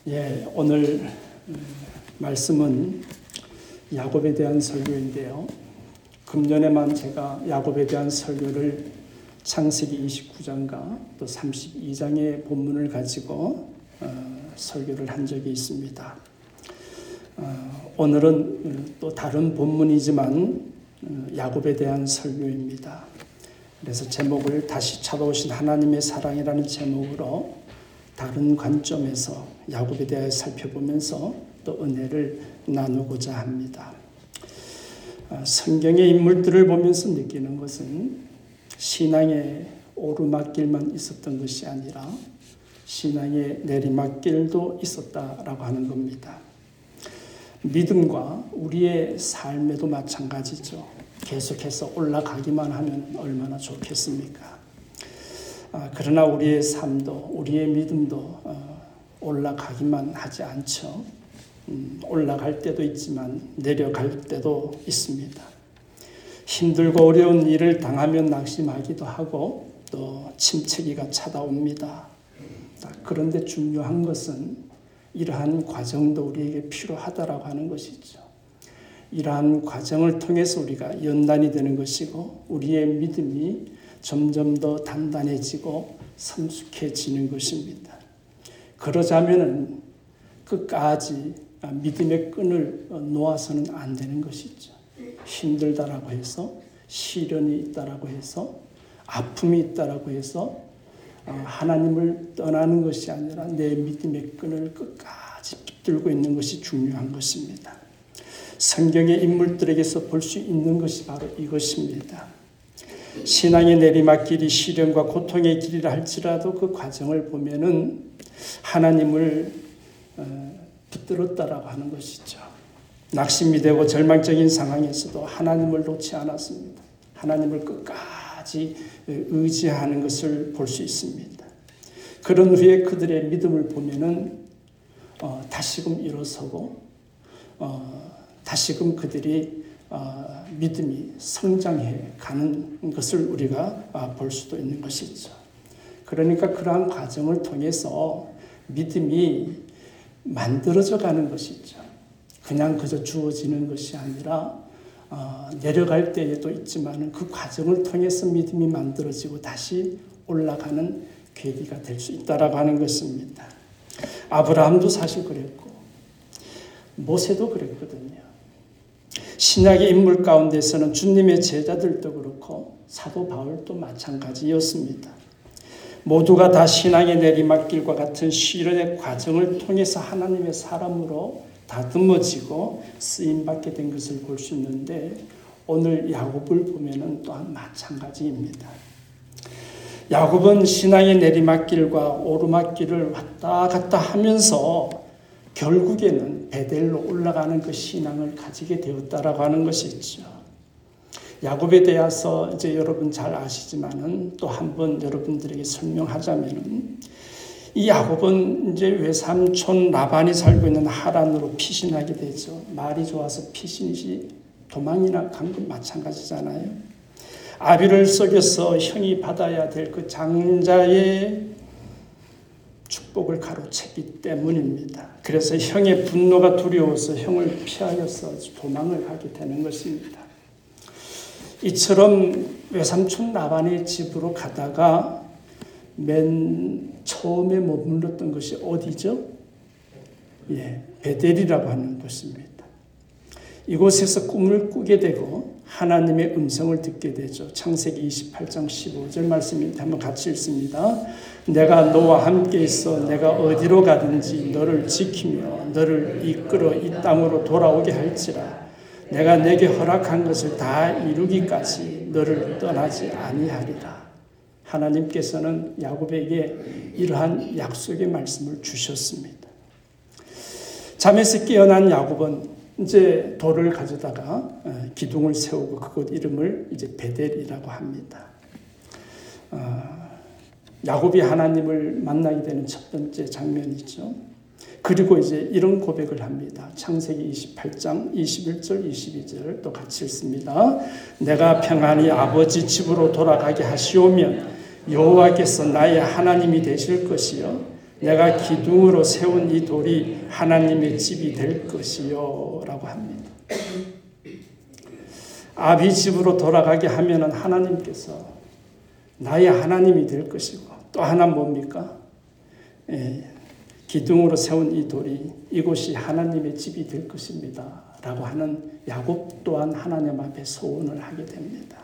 오늘 말씀은 야곱에 대한 설교인데요. 금년에만 제가 야곱에 대한 설교를 창세기 29장과 또 32장의 본문을 가지고 설교를 한 적이 있습니다. 오늘은 또 다른 본문이지만 야곱에 대한 설교입니다. 그래서 제목을 다시 찾아오신 하나님의 사랑이라는 제목으로 다른 관점에서 야곱에 대해 살펴보면서 또 은혜를 나누고자 합니다. 성경의 인물들을 보면서 느끼는 것은 신앙의 오르막길만 있었던 것이 아니라 신앙의 내리막길도 있었다라고 하는 겁니다. 믿음과 우리의 삶에도 마찬가지죠. 계속해서 올라가기만 하면 얼마나 좋겠습니까? 그러나 우리의 삶도 우리의 믿음도 올라가기만 하지 않죠. 올라갈 때도 있지만 내려갈 때도 있습니다. 힘들고 어려운 일을 당하면 낙심하기도 하고 또 침체기가 찾아옵니다. 그런데 중요한 것은 이러한 과정도 우리에게 필요하다라고 하는 것이죠. 이러한 과정을 통해서 우리가 연단이 되는 것이고 우리의 믿음이 점점 더 단단해지고 성숙해지는 것입니다. 그러자면은 끝까지 믿음의 끈을 놓아서는 안 되는 것이죠. 힘들다라고 해서 시련이 있다라고 해서 아픔이 있다라고 해서 하나님을 떠나는 것이 아니라 내 믿음의 끈을 끝까지 붙들고 있는 것이 중요한 것입니다. 성경의 인물들에게서 볼 수 있는 것이 바로 이것입니다. 신앙의 내리막길이 시련과 고통의 길이라 할지라도 그 과정을 보면은 하나님을 붙들었다라고 하는 것이죠. 낙심이 되고 절망적인 상황에서도 하나님을 놓지 않았습니다. 하나님을 끝까지 의지하는 것을 볼 수 있습니다. 그런 후에 그들의 믿음을 보면은 다시금 일어서고 다시금 그들이 믿음이 성장해 가는 것을 우리가 볼 수도 있는 것이죠. 그러니까 그러한 과정을 통해서 믿음이 만들어져 가는 것이죠. 그냥 그저 주어지는 것이 아니라 내려갈 때에도 있지만 그 과정을 통해서 믿음이 만들어지고 다시 올라가는 계기가 될 수 있다라고 하는 것입니다. 아브라함도 사실 그랬고 모세도 그랬거든요. 신약의 인물 가운데서는 주님의 제자들도 그렇고 사도 바울도 마찬가지였습니다. 모두가 다 신앙의 내리막길과 같은 시련의 과정을 통해서 하나님의 사람으로 다듬어지고 쓰임받게 된 것을 볼 수 있는데 오늘 야곱을 보면 또한 마찬가지입니다. 야곱은 신앙의 내리막길과 오르막길을 왔다 갔다 하면서 결국에는 베델로 올라가는 그 신앙을 가지게 되었다라고 하는 것이죠. 야곱에 대해서 이제 여러분 잘 아시지만은 또 한번 여러분들에게 설명하자면은 이 야곱은 이제 외삼촌 라반이 살고 있는 하란으로 피신하게 되죠. 말이 좋아서 피신이지 도망이나 간 건 마찬가지잖아요. 아비를 속여서 형이 받아야 될 그 장자의 축복을 가로챘기 때문입니다. 그래서 형의 분노가 두려워서 형을 피하여서 도망을 하게 되는 것입니다. 이처럼 외삼촌 라반의 집으로 가다가 맨 처음에 머물렀던 것이 어디죠? 베델이라고 하는 곳입니다. 이곳에서 꿈을 꾸게 되고 하나님의 음성을 듣게 되죠. 창세기 28장 15절 말씀입니다. 한번 같이 읽습니다. 내가 너와 함께 있어 내가 어디로 가든지 너를 지키며 너를 이끌어 이 땅으로 돌아오게 할지라 내가 내게 허락한 것을 다 이루기까지 너를 떠나지 아니하리라. 하나님께서는 야곱에게 이러한 약속의 말씀을 주셨습니다. 잠에서 깨어난 야곱은 이제 돌을 가져다가 기둥을 세우고 그곳 이름을 이제 베델이라고 합니다. 야곱이 하나님을 만나게 되는 첫 번째 장면이죠. 그리고 이제 이런 고백을 합니다. 창세기 28장 21절 22절 또 같이 읽습니다. 내가 평안히 아버지 집으로 돌아가게 하시오면 여호와께서 나의 하나님이 되실 것이요 내가 기둥으로 세운 이 돌이 하나님의 집이 될 것이요 라고 합니다. 아비 집으로 돌아가게 하면은 하나님께서 나의 하나님이 될 것이고, 또 하나 뭡니까? 기둥으로 세운 이 돌이 이곳이 하나님의 집이 될 것입니다 라고 하는 야곱 또한 하나님 앞에 소원을 하게 됩니다.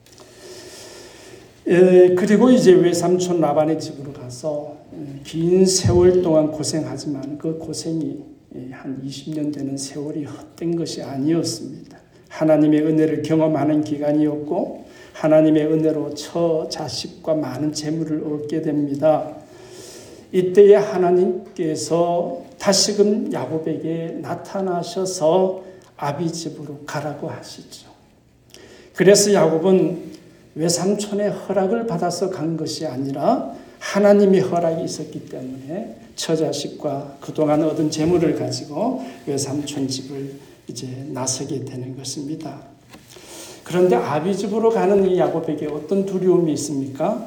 그리고 이제 외삼촌 라반의 집으로 가서 긴 세월 동안 고생하지만 그 고생이 한 20년 되는 세월이 헛된 것이 아니었습니다. 하나님의 은혜를 경험하는 기간이었고, 하나님의 은혜로 처 자식과 많은 재물을 얻게 됩니다. 이때에 하나님께서 다시금 야곱에게 나타나셔서 아비 집으로 가라고 하시죠. 그래서 야곱은 외삼촌의 허락을 받아서 간 것이 아니라 하나님의 허락이 있었기 때문에 처자식과 그동안 얻은 재물을 가지고 외삼촌 집을 이제 나서게 되는 것입니다. 그런데 아비 집으로 가는 이 야곱에게 어떤 두려움이 있습니까?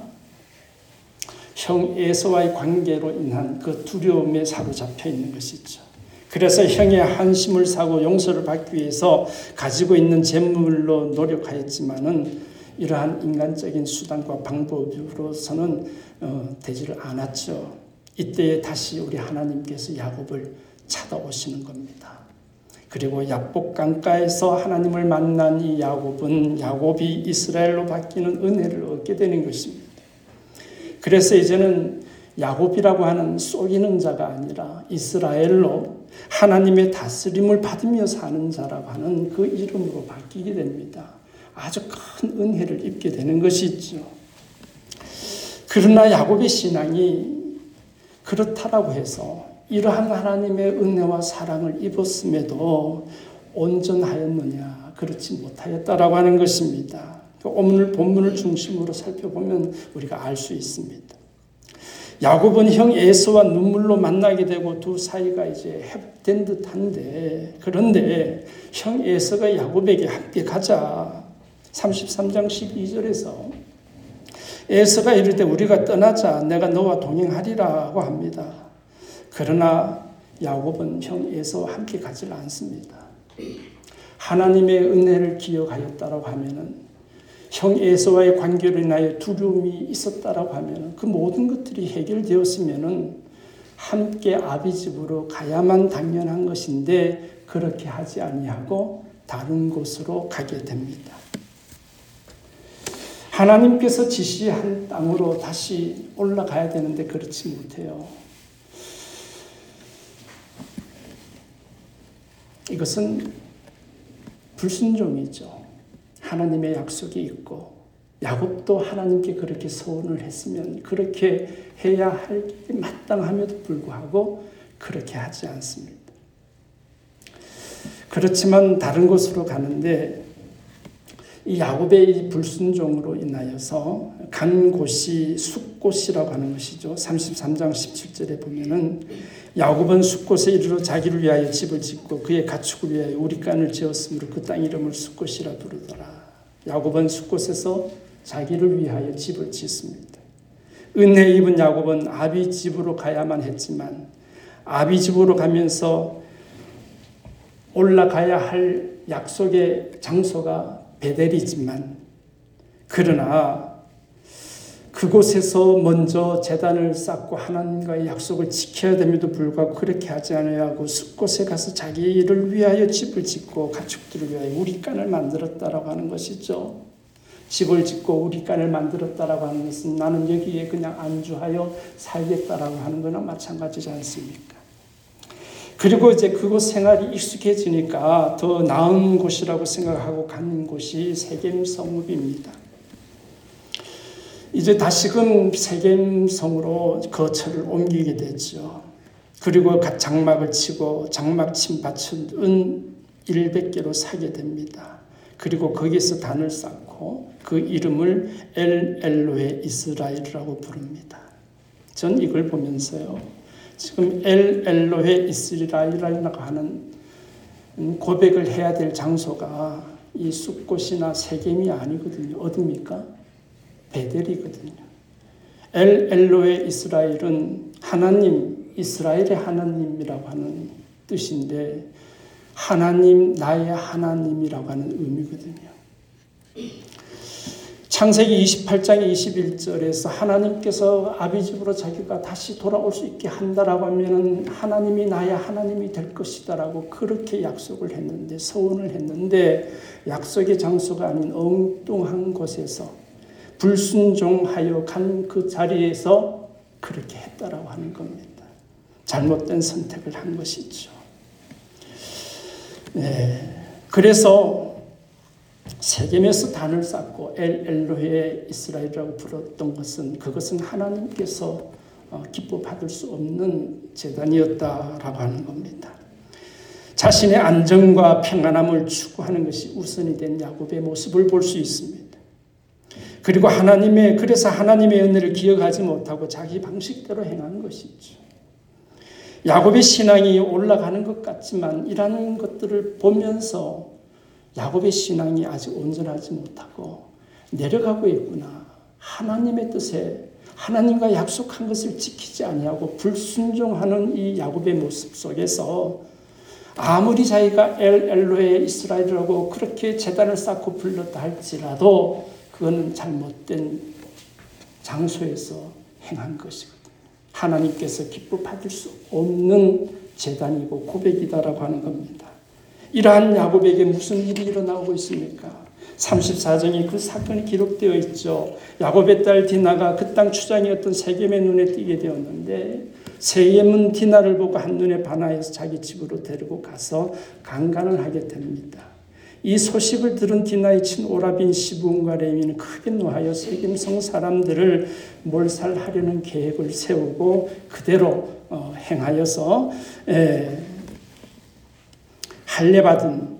형 에서와의 관계로 인한 그 두려움에 사로잡혀 있는 것이죠. 그래서 형의 한심을 사고 용서를 받기 위해서 가지고 있는 재물로 노력하였지만은 이러한 인간적인 수단과 방법으로서는 되지를 않았죠. 이때에 다시 우리 하나님께서 야곱을 찾아오시는 겁니다. 그리고 야복 강가에서 하나님을 만난 이 야곱이 이스라엘로 바뀌는 은혜를 얻게 되는 것입니다. 그래서 이제는 야곱이라고 하는 속이는 자가 아니라 이스라엘로 하나님의 다스림을 받으며 사는 자라고 하는 그 이름으로 바뀌게 됩니다. 아주 큰 은혜를 입게 되는 것이죠. 그러나 야곱의 신앙이 그렇다라고 해서 이러한 하나님의 은혜와 사랑을 입었음에도 온전하였느냐? 그렇지 못하였다라고 하는 것입니다. 오늘 본문을 중심으로 살펴보면 우리가 알 수 있습니다. 야곱은 형 에서와 눈물로 만나게 되고 두 사이가 이제 회복된 듯한데, 그런데 형 에서가 야곱에게 함께 가자 33장 12절에서 에서가 이르되 우리가 떠나자 내가 너와 동행하리라고 합니다. 그러나 야곱은 형 에서와 함께 가지 않습니다. 하나님의 은혜를 기억하였다라고 하면은, 형 에서와의 관계로 인하여 두려움이 있었다라고 하면은, 그 모든 것들이 해결되었으면은 함께 아비 집으로 가야만 당연한 것인데 그렇게 하지 아니하고 다른 곳으로 가게 됩니다. 하나님께서 지시한 땅으로 다시 올라가야 되는데 그렇지 못해요. 이것은 불순종이죠. 하나님의 약속이 있고 야곱도 하나님께 그렇게 소원을 했으면 그렇게 해야 할 게 마땅함에도 불구하고 그렇게 하지 않습니다. 그렇지만 다른 곳으로 가는데 이 야곱의 이 불순종으로 인하여서 간 곳이 숫곳이라고 하는 것이죠. 33장 17절에 보면은 야곱은 숫곳에 이르러 자기를 위하여 집을 짓고 그의 가축을 위하여 우리간을 지었으므로 그 땅 이름을 숫곳이라 부르더라. 야곱은 숫곳에서 자기를 위하여 집을 짓습니다. 은혜 입은 야곱은 아비 집으로 가야만 했지만 아비 집으로 가면서 올라가야 할 약속의 장소가 베델이지만, 그러나 그곳에서 먼저 제단을 쌓고 하나님과의 약속을 지켜야 됨에도 불구하고 그렇게 하지 않아야 하고 숲곳에 가서 자기를 위하여 집을 짓고 가축들을 위하여 우리간을 만들었다라고 하는 것이죠. 집을 짓고 우리간을 만들었다라고 하는 것은 나는 여기에 그냥 안주하여 살겠다라고 하는 거나 마찬가지지 않습니까? 그리고 이제 그곳 생활이 익숙해지니까 더 나은 곳이라고 생각하고 가는 곳이 세겜 성읍입니다. 이제 다시금 세겜 성으로 거처를 옮기게 됐죠. 그리고 장막을 치고 장막 친 밭은 은 100개로 사게 됩니다. 그리고 거기서 단을 쌓고 그 이름을 엘 엘로헤 이스라엘이라고 부릅니다. 전 이걸 보면서요, 지금 엘 엘로헤 이스라엘이라고 하는 고백을 해야 될 장소가 이 숫곳이나 세겜이 아니거든요. 어디입니까? 베델이거든요. 엘로의 이스라엘은 하나님, 이스라엘의 하나님이라고 하는 뜻인데 하나님, 나의 하나님이라고 하는 의미거든요. 창세기 28장 21절에서 하나님께서 아비 집으로 자기가 다시 돌아올 수 있게 한다라고 하면 하나님이 나의 하나님이 될 것이다라고 그렇게 약속을 했는데, 서원을 했는데 약속의 장소가 아닌 엉뚱한 곳에서 불순종하여 간 그 자리에서 그렇게 했다라고 하는 겁니다. 잘못된 선택을 한 것이죠. 네. 그래서 세겜에서 단을 쌓고 엘로헤 이스라엘이라고 불렀던 것은, 그것은 하나님께서 기뻐 받을 수 없는 제단이었다라고 하는 겁니다. 자신의 안정과 평안함을 추구하는 것이 우선이 된 야곱의 모습을 볼 수 있습니다. 그리고 그래서 하나님의 은혜를 기억하지 못하고 자기 방식대로 행한 것이죠. 야곱의 신앙이 올라가는 것 같지만 이라는 것들을 보면서 야곱의 신앙이 아직 온전하지 못하고 내려가고 있구나. 하나님의 뜻에, 하나님과 약속한 것을 지키지 아니하고 불순종하는 이 야곱의 모습 속에서 아무리 자기가 엘로헤 이스라엘이라고 그렇게 제단을 쌓고 불렀다 할지라도 그거는 잘못된 장소에서 행한 것이거든요. 하나님께서 기뻐 받을 수 없는 제단이고 고백이다라고 하는 겁니다. 이러한 야곱에게 무슨 일이 일어나고 있습니까? 34장에 그 사건이 기록되어 있죠. 야곱의 딸 디나가 그 땅 추장이었던 세겜의 눈에 띄게 되었는데 세겜은 디나를 보고 한눈에 반하여서 자기 집으로 데리고 가서 강간을 하게 됩니다. 이 소식을 들은 디나의 친 오라빈 시부온과 레위는 크게 노하여 세겜성 사람들을 몰살하려는 계획을 세우고 그대로 행하여서 할례받은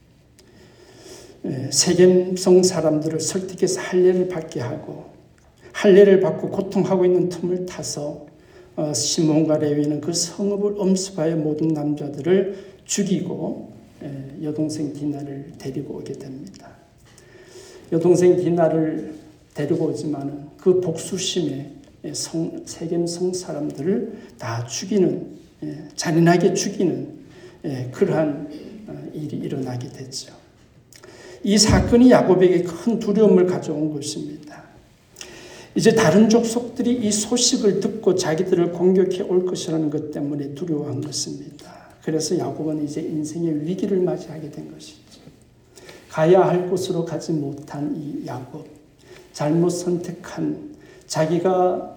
세겜성 사람들을 설득해서 할례를 받게 하고, 할례를 받고 고통하고 있는 틈을 타서 시몬과 레위는 그 성읍을 엄습하여 모든 남자들을 죽이고 여동생 디나를 데리고 오게 됩니다. 여동생 디나를 데리고 오지만은 그 복수심에 세겜성 사람들을 다 죽이는, 잔인하게 죽이는 그러한 일이 일어나게 됐죠. 이 사건이 야곱에게 큰 두려움을 가져온 것입니다. 이제 다른 족속들이 이 소식을 듣고 자기들을 공격해 올 것이라는 것 때문에 두려워한 것입니다. 그래서 야곱은 이제 인생의 위기를 맞이하게 된 것이죠. 가야 할 곳으로 가지 못한 이 야곱, 잘못 선택한, 자기가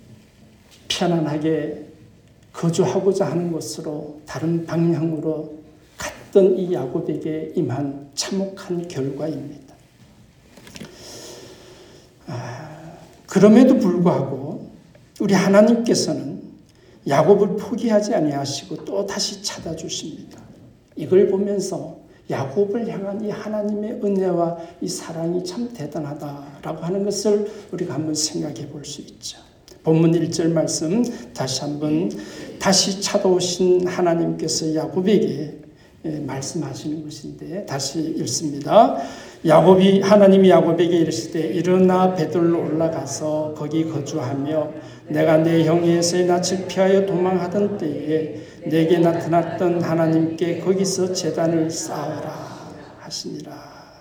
편안하게 거주하고자 하는 곳으로 다른 방향으로 갔던 이 야곱에게 임한 참혹한 결과입니다. 그럼에도 불구하고 우리 하나님께서는 야곱을 포기하지 아니하시고 또 다시 찾아주십니다. 이걸 보면서 야곱을 향한 이 하나님의 은혜와 이 사랑이 참 대단하다라고 하는 것을 우리가 한번 생각해 볼 수 있죠. 본문 1절 말씀 다시 찾아오신 하나님께서 야곱에게 말씀하시는 것인데 다시 읽습니다. 하나님이 야곱에게 이르시되 일어나 베들로 올라가서 거기 거주하며 내가 내 형 에서의 낯을 피하여 도망하던 때에 내게 나타났던 하나님께 거기서 제단을 쌓아라 하시니라.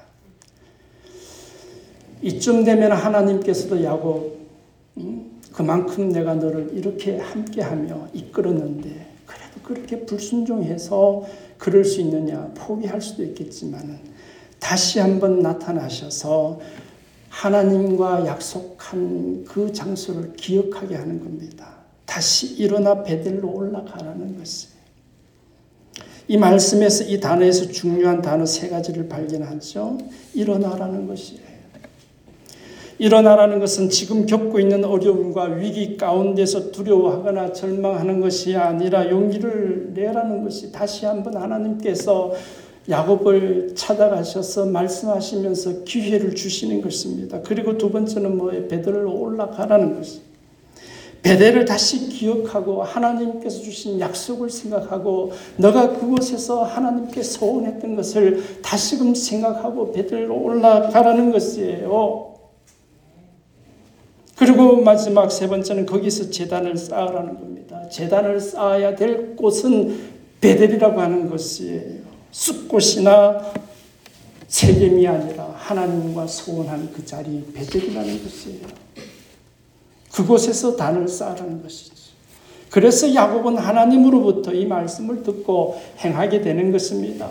이쯤 되면 하나님께서도 야곱, 그만큼 내가 너를 이렇게 함께하며 이끌었는데 그래도 그렇게 불순종해서 그럴 수 있느냐, 포기할 수도 있겠지만 다시 한번 나타나셔서 하나님과 약속한 그 장소를 기억하게 하는 겁니다. 다시 일어나 베델로 올라가라는 것이에요. 이 말씀에서, 이 단어에서 중요한 단어 세 가지를 발견하죠. 일어나라는 것이에요. 일어나라는 것은 지금 겪고 있는 어려움과 위기 가운데서 두려워하거나 절망하는 것이 아니라 용기를 내라는 것이, 다시 한번 하나님께서 야곱을 찾아가셔서 말씀하시면서 기회를 주시는 것입니다. 그리고 두 번째는 뭐예요? 베델로 올라가라는 것입니다. 베델을 다시 기억하고 하나님께서 주신 약속을 생각하고 너가 그곳에서 하나님께 소원했던 것을 다시금 생각하고 베델로 올라가라는 것이에요. 그리고 마지막 세 번째는 거기서 제단을 쌓으라는 겁니다. 제단을 쌓아야 될 곳은 베델이라고 하는 것이에요. 숲곳이나 세겜이 아니라 하나님과 소원한 그 자리 베델이라는 것이에요. 그곳에서 단을 쌓으라는 것이죠. 그래서 야곱은 하나님으로부터 이 말씀을 듣고 행하게 되는 것입니다.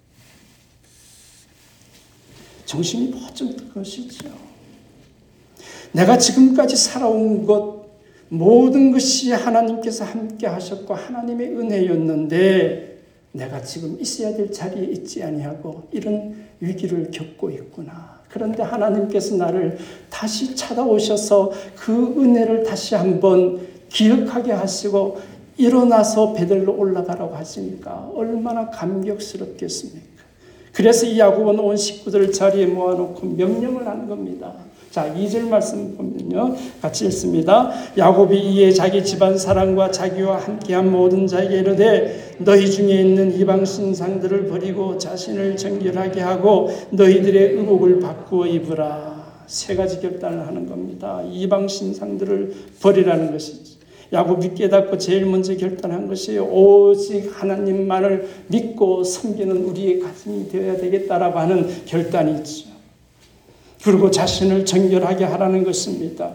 정신이 번쩍 든 것이죠. 내가 지금까지 살아온 것 모든 것이 하나님께서 함께 하셨고 하나님의 은혜였는데 내가 지금 있어야 될 자리에 있지 아니하고 이런 위기를 겪고 있구나. 그런데 하나님께서 나를 다시 찾아오셔서 그 은혜를 다시 한번 기억하게 하시고 일어나서 베델로 올라가라고 하시니까 얼마나 감격스럽겠습니까? 그래서 이 야곱은 온 식구들을 자리에 모아놓고 명령을 하는 겁니다. 자, 2절 말씀 보면요. 같이 읽습니다. 야곱이 이에 자기 집안 사람과 자기와 함께한 모든 자에게 이르되 너희 중에 있는 이방 신상들을 버리고 자신을 정결하게 하고 너희들의 의복을 바꾸어 입으라. 세 가지 결단을 하는 겁니다. 이방 신상들을 버리라는 것이죠. 야곱이 깨닫고 제일 먼저 결단한 것이 오직 하나님만을 믿고 섬기는 우리의 가슴이 되어야 되겠다라고 하는 결단이 있죠. 그리고 자신을 정결하게 하라는 것입니다.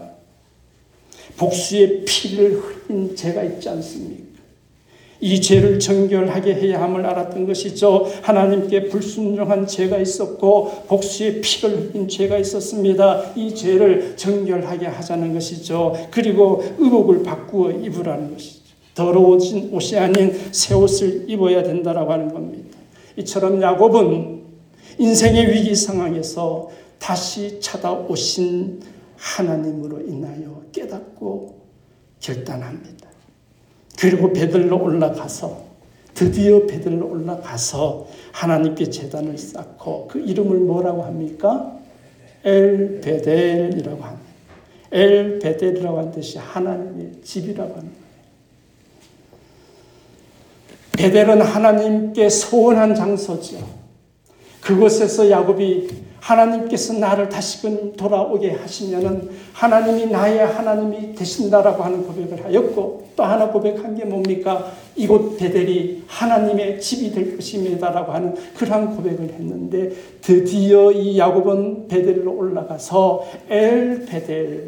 복수의 피를 흘린 죄가 있지 않습니까? 이 죄를 정결하게 해야 함을 알았던 것이죠. 하나님께 불순종한 죄가 있었고 복수의 피를 흘린 죄가 있었습니다. 이 죄를 정결하게 하자는 것이죠. 그리고 의복을 바꾸어 입으라는 것이죠. 더러워진 옷이 아닌 새 옷을 입어야 된다라고 하는 겁니다. 이처럼 야곱은 인생의 위기 상황에서 다시 찾아오신 하나님으로 인하여 깨닫고 결단합니다. 그리고 베들로 올라가서 드디어 베들로 올라가서 하나님께 제단을 쌓고 그 이름을 뭐라고 합니까? 엘 베델이라고 합니다. 엘 베델이라고 하는 뜻이 하나님의 집이라고 하는 거예요. 베델은 하나님께 소원한 장소죠. 그곳에서 야곱이 하나님께서 나를 다시금 돌아오게 하시면은 하나님이 나의 하나님이 되신다라고 하는 고백을 하였고 또 하나 고백한 게 뭡니까? 이곳 베델이 하나님의 집이 될 것입니다라고 하는 그러한 고백을 했는데 드디어 이 야곱은 베델로 올라가서 엘 베델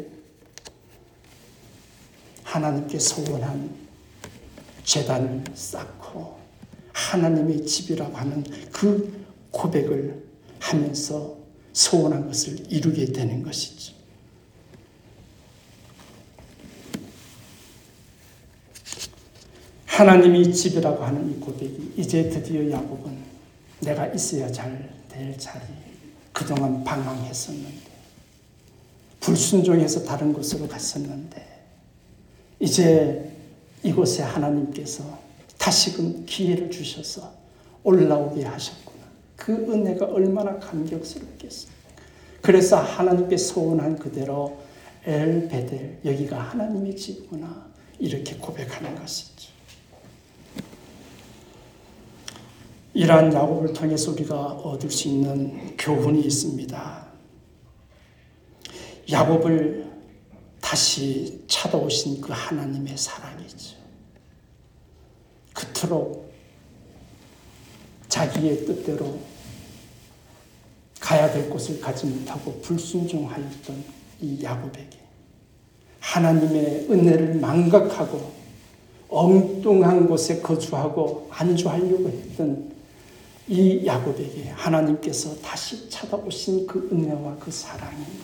하나님께 소원한 제단을 쌓고 하나님의 집이라고 하는 그 고백을 하면서 소원한 것을 이루게 되는 것이죠. 하나님이 집이라고 하는 이 고백이 이제 드디어 야곱은 내가 있어야 잘 될 자리, 그동안 방황했었는데 불순종해서 다른 곳으로 갔었는데 이제 이곳에 하나님께서 다시금 기회를 주셔서 올라오게 하셨구나. 그 은혜가 얼마나 감격스럽겠습니까? 그래서 하나님께 소원한 그대로 엘 베델, 여기가 하나님의 집이구나 이렇게 고백하는 것이죠. 이러한 야곱을 통해서 우리가 얻을 수 있는 교훈이 있습니다. 야곱을 다시 찾아오신 그 하나님의 사랑이죠. 그토록 자기의 뜻대로 가야 될 곳을 가지 못하고 불순종하였던 이 야곱에게 하나님의 은혜를 망각하고 엉뚱한 곳에 거주하고 안주하려고 했던 이 야곱에게 하나님께서 다시 찾아오신 그 은혜와 그 사랑입니다.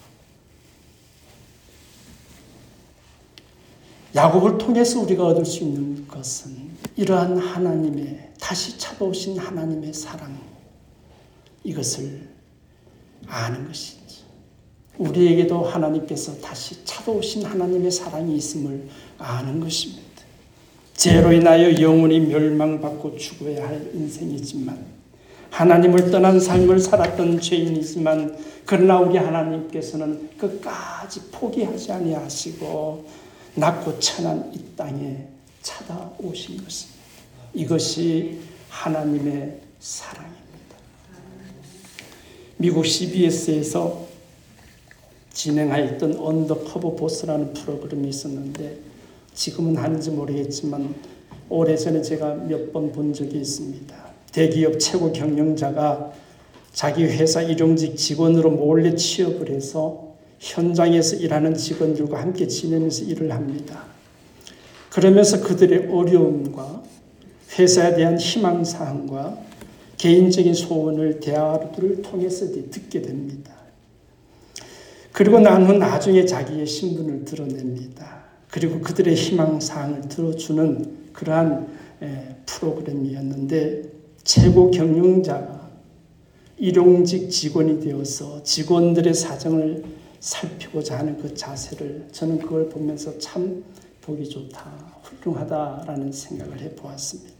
야곱을 통해서 우리가 얻을 수 있는 것은 이러한 하나님의 다시 찾아오신 하나님의 사랑, 이것을 아는 것이죠. 우리에게도 하나님께서 다시 찾아오신 하나님의 사랑이 있음을 아는 것입니다. 죄로 인하여 영원히 멸망받고 죽어야 할 인생이지만 하나님을 떠난 삶을 살았던 죄인이지만 그러나 우리 하나님께서는 끝까지 포기하지 아니하시고 낮고 천한 이 땅에 찾아오신 것입니다. 이것이 하나님의 사랑입니다. 미국 CBS에서 진행하였던 언더커버 보스라는 프로그램이 있었는데 지금은 하는지 모르겠지만 오래전에 제가 몇 번 본 적이 있습니다. 대기업 최고 경영자가 자기 회사 일용직 직원으로 몰래 취업을 해서 현장에서 일하는 직원들과 함께 지내면서 일을 합니다. 그러면서 그들의 어려움과 회사에 대한 희망사항과 개인적인 소원을 대화를 통해서 듣게 됩니다. 그리고 난 후 나중에 자기의 신분을 드러냅니다. 그리고 그들의 희망사항을 들어주는 그러한 프로그램이었는데 최고 경영자가 일용직 직원이 되어서 직원들의 사정을 살피고자 하는 그 자세를 저는 그걸 보면서 참 보기 좋다, 훌륭하다라는 생각을 해보았습니다.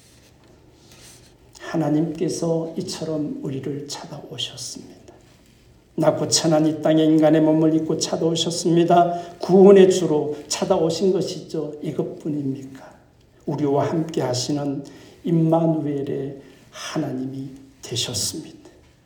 하나님께서 이처럼 우리를 찾아오셨습니다. 낮고 천한 이 땅에 인간의 몸을 입고 찾아오셨습니다. 구원의 주로 찾아오신 것이죠. 이것뿐입니까? 우리와 함께 하시는 임마누엘의 하나님이 되셨습니다.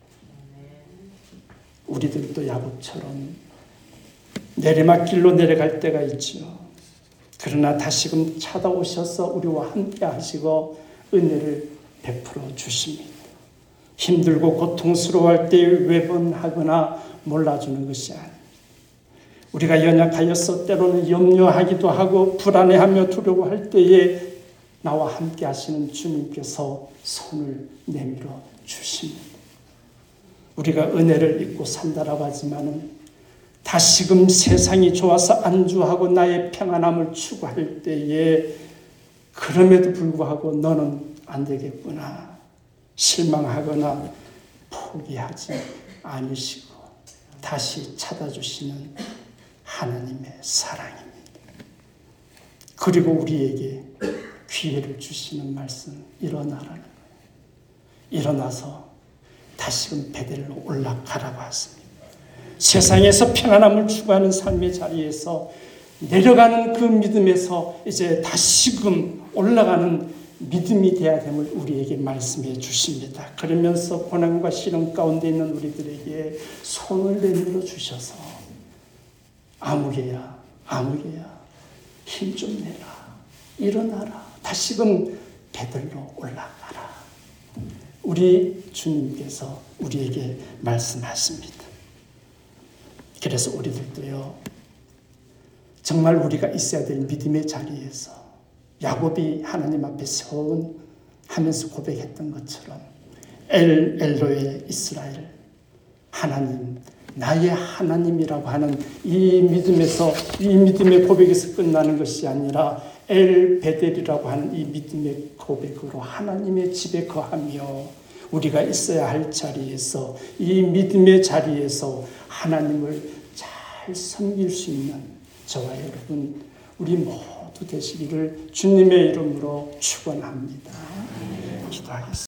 우리들도 야곱처럼 내리막길로 내려갈 때가 있지요. 그러나 다시금 찾아오셔서 우리와 함께 하시고 은혜를 베풀어 주십니다. 힘들고 고통스러워할 때 외면하거나 몰라주는 것이 아닙니다. 우리가 연약하여서 때로는 염려하기도 하고 불안해하며 두려워할 때에 나와 함께 하시는 주님께서 손을 내밀어 주십니다. 우리가 은혜를 입고 산다라고 하지만은 다시금 세상이 좋아서 안주하고 나의 평안함을 추구할 때에 그럼에도 불구하고 너는 안 되겠구나 실망하거나 포기하지 않으시고 다시 찾아주시는 하나님의 사랑입니다. 그리고 우리에게 기회를 주시는 말씀, 일어나라는 거예요. 일어나서 다시금 베델로 올라가라고 하십니다. 세상에서 평안함을 추구하는 삶의 자리에서 내려가는 그 믿음에서 이제 다시금 올라가는 믿음이 되어야 됨을 우리에게 말씀해 주십니다. 그러면서 고난과 시련 가운데 있는 우리들에게 손을 내밀어 주셔서 아무개야 힘 좀 내라, 일어나라, 다시금 베들로 올라가라. 우리 주님께서 우리에게 말씀하십니다. 그래서 우리들도요, 정말 우리가 있어야 될 믿음의 자리에서 야곱이 하나님 앞에 서원하면서 고백했던 것처럼 엘로의 이스라엘, 하나님, 나의 하나님이라고 하는 이 믿음에서, 이 믿음의 고백에서 끝나는 것이 아니라 엘 베델이라고 하는 이 믿음의 고백으로 하나님의 집에 거하며 우리가 있어야 할 자리에서, 이 믿음의 자리에서 하나님을 잘 섬길 수 있는 저와 여러분, 우리 모두 되시기를 주님의 이름으로 축원합니다. 기도하겠습니다.